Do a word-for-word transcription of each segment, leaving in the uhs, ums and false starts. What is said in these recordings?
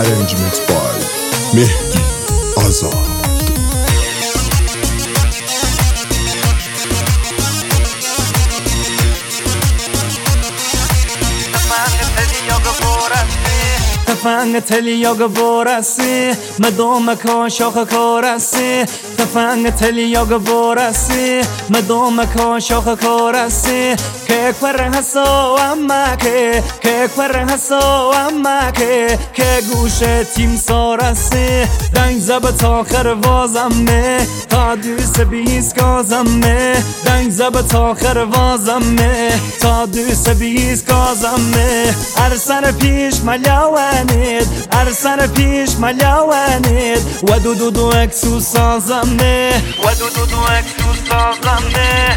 Arrangement by Mehdi Azad. تفنگ تلی یا گورسی مدوم کا شاخ کورسی تفنگ تلی یا گورسی مدوم کا شاخ کورسی که کور حسو اما که که کور حسو اما که که گوش تیم سارسی دنگ زبط آخر وازمه تا دوس بیس گازمه دنگ زبط آخر وازمه تا دوس بیس گازمه ارسن پیش ملیاونید ارسن پیش ملیاونید و دو دو دو اکسو سازمه و دو دو دو اکسو سازمه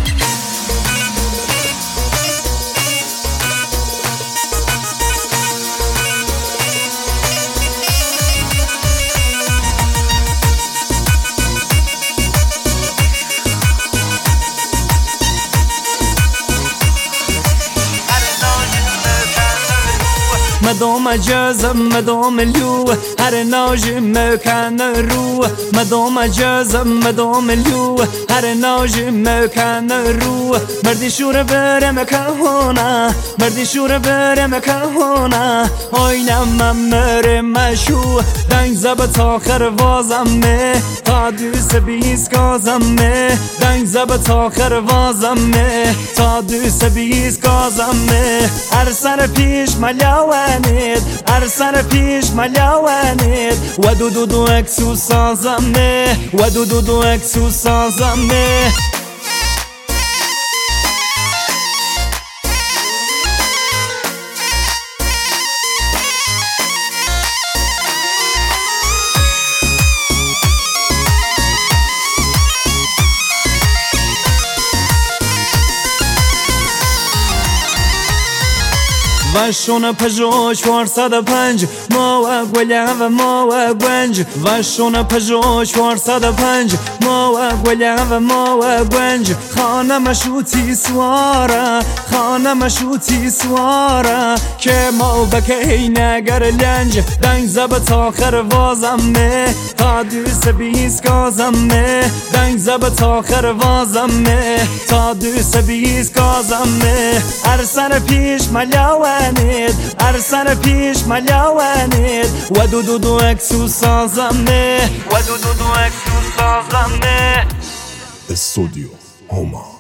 مدوم جزم مدوم اليو هر ناجم مكان الرو مدوم جزم مدوم اليو هر ناجم مكان الرو مردي شور برم كهونا مردي شور برم كهونا آینم ممر مشو دنگ زبط آخر وازمه تا دوس بیس گازمه دنگ زبط آخر وازمه تا دوس بیس گازمه ارسن پیش ملیاوه ارسن پیش ملیاونید و دو دو دو اکسو سازمه و دو دو دو اکسو سازمه وشون پژو چهارصد و پنج ما و گلیم و ما و گنج وشون پژو چهارصد و پنج ما و گلیم و ما و گنج خانه مشوتی سواره خانه مشوتی سواره که ما بکی نگر لنج دنگ زبط آخر وازمه تا دوس بیس گازمه دنگ زبط آخر وازمه تا دوس بیس گازمه ارسن پیش ملیاوه ارسن پیش ملیاونید و دو دو دو اکسو سازمه و دو دو دو اکسو سازمه استودیو هما.